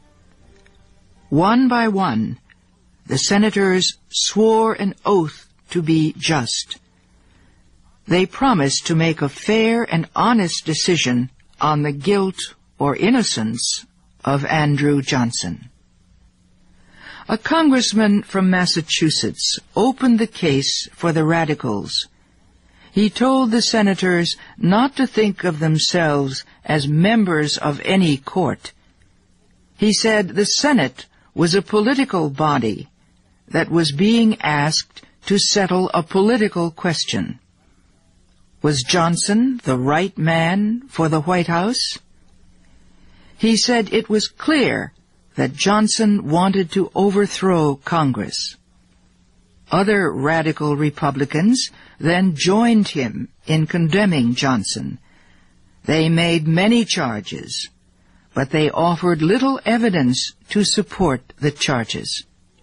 One by one, the senators swore an oath to be just. They promised to make a fair and honest decision on the guilt or innocence of Andrew Johnson. A congressman from Massachusetts opened the case for the radicals. He told the senators not to think of themselves as members of any court. He said the Senate was a political body that was being asked to settle a political question. Was Johnson the right man for the White House? He said it was clear that Johnson wanted to overthrow Congress. Other radical Republicans then joined him in condemning Johnson. They made many charges, but they offered little evidence to support the charges.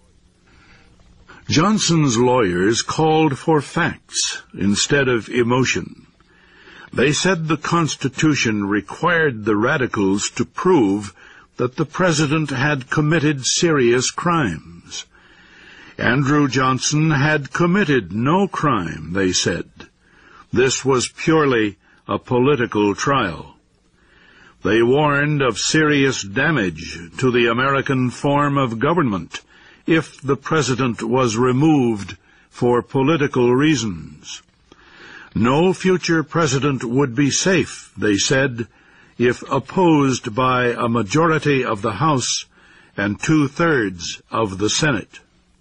Johnson's lawyers called for facts instead of emotion. They said the Constitution required the radicals to prove that the president had committed serious crimes. Andrew Johnson had committed no crime, they said. This was purely a political trial. They warned of serious damage to the American form of government if the president was removed for political reasons. No future president would be safe, they said, if opposed by a majority of the House and two-thirds of the Senate.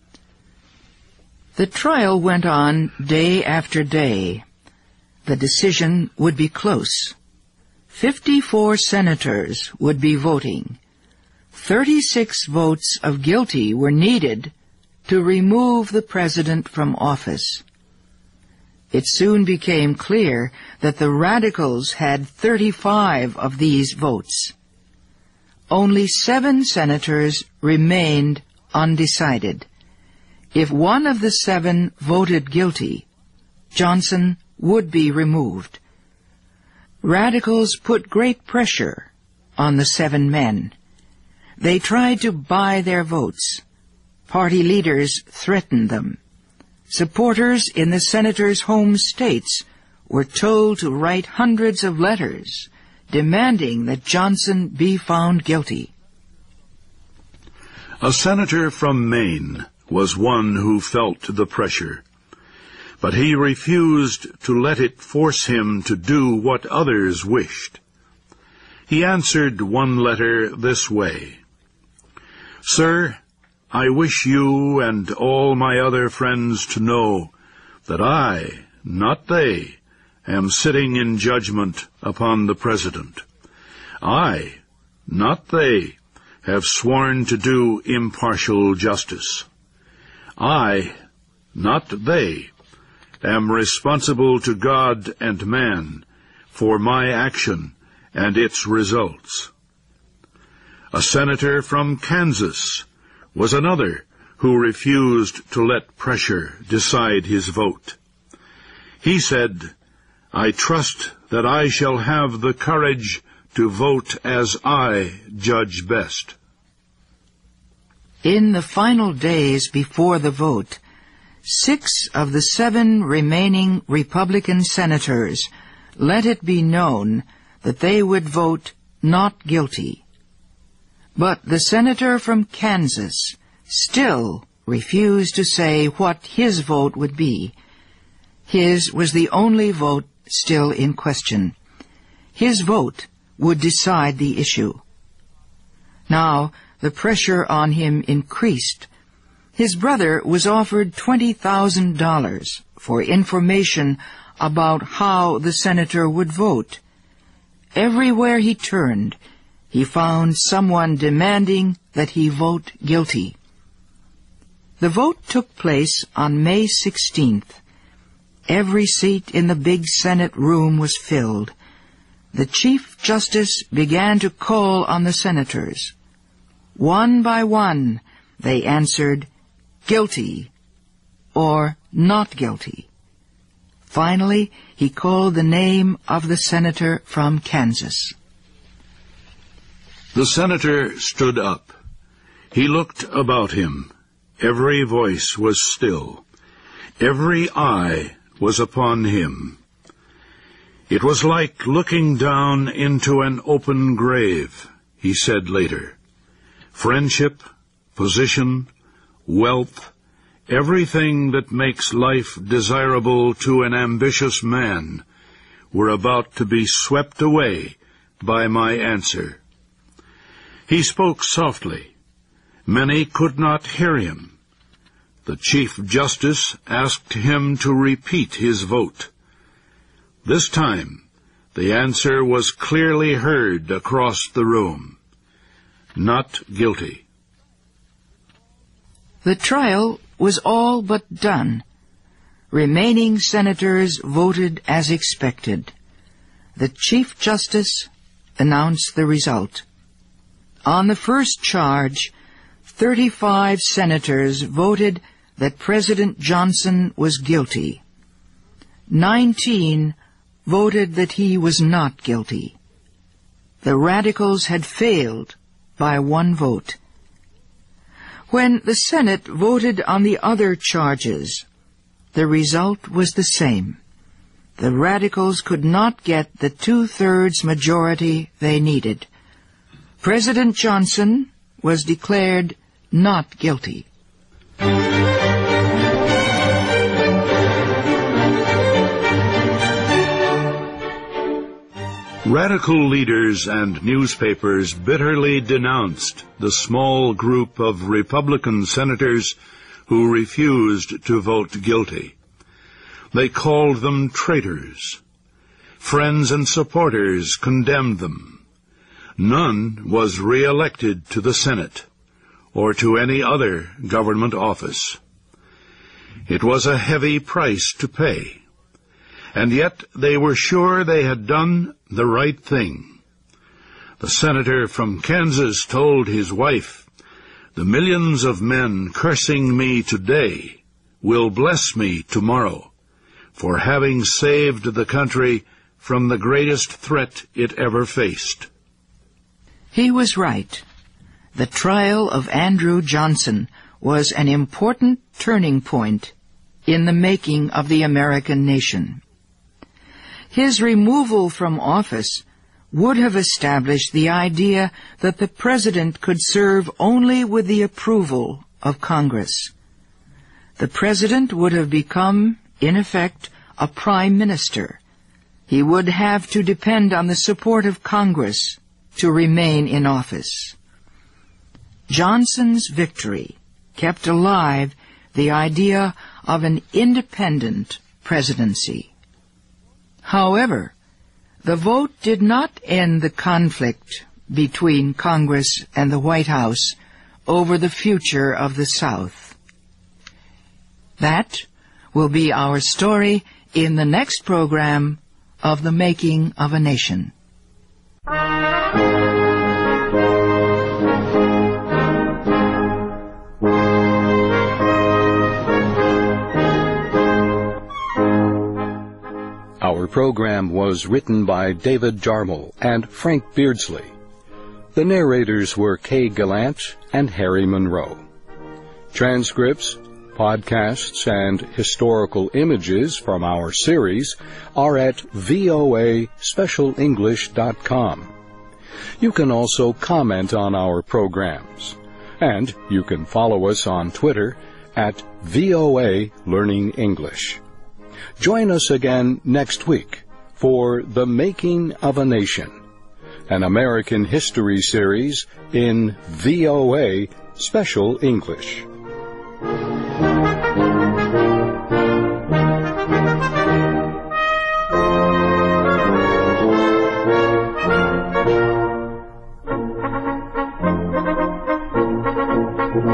The trial went on day after day. The decision would be close. Fifty-four senators would be voting. Thirty-six votes of guilty were needed to remove the president from office. It soon became clear that the radicals had thirty-five of these votes. Only seven senators remained undecided. If one of the seven voted guilty, Johnson would be removed. Radicals put great pressure on the seven men. They tried to buy their votes. Party leaders threatened them. Supporters in the senators' home states were told to write hundreds of letters demanding that Johnson be found guilty. A senator from Maine was one who felt the pressure, but he refused to let it force him to do what others wished. He answered one letter this way: "Sir, I wish you and all my other friends to know that I, not they, am sitting in judgment upon the President. I, not they, have sworn to do impartial justice. I, not they, am responsible to God and man for my action and its results." A senator from Kansas was another who refused to let pressure decide his vote. He said, "I trust that I shall have the courage to vote as I judge best." In the final days before the vote, six of the seven remaining Republican senators let it be known that they would vote not guilty. But the senator from Kansas still refused to say what his vote would be. His was the only vote still in question. His vote would decide the issue. Now the pressure on him increased. His brother was offered twenty thousand dollars for information about how the senator would vote. Everywhere he turned, he found someone demanding that he vote guilty. The vote took place on May sixteenth. Every seat in the big Senate room was filled. The Chief Justice began to call on the senators. One by one, they answered, "Guilty," or "Not guilty." Finally, he called the name of the senator from Kansas. The senator stood up. He looked about him. Every voice was still. Every eye was upon him. It was like looking down into an open grave, he said later. Friendship, position, wealth, everything that makes life desirable to an ambitious man were about to be swept away by my answer. He spoke softly. Many could not hear him. The Chief Justice asked him to repeat his vote. This time, the answer was clearly heard across the room. Not guilty. The trial was all but done. Remaining senators voted as expected. The Chief Justice announced the result. On the first charge, thirty-five senators voted that President Johnson was guilty. Nineteen voted that he was not guilty. The radicals had failed by one vote. When the Senate voted on the other charges, the result was the same. The radicals could not get the two-thirds majority they needed. President Johnson was declared not guilty. Radical leaders and newspapers bitterly denounced the small group of Republican senators who refused to vote guilty. They called them traitors. Friends and supporters condemned them. None was re-elected to the Senate or to any other government office. It was a heavy price to pay. And yet they were sure they had done the right thing. The senator from Kansas told his wife, "The millions of men cursing me today will bless me tomorrow for having saved the country from the greatest threat it ever faced." He was right. The trial of Andrew Johnson was an important turning point in the making of the American nation. His removal from office would have established the idea that the president could serve only with the approval of Congress. The president would have become, in effect, a prime minister. He would have to depend on the support of Congress to remain in office. Johnson's victory kept alive the idea of an independent presidency. However, the vote did not end the conflict between Congress and the White House over the future of the South. That will be our story in the next program of The Making of a Nation. Our program was written by David Jarmel and Frank Beardsley. The narrators were Kay Gallant and Harry Monroe. Transcripts, podcasts, and historical images from our series are at V O A special english dot com. You can also comment on our programs, and you can follow us on Twitter at V O A Learning English. Join us again next week for The Making of a Nation, an American history series in V O A Special English.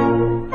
Thank you.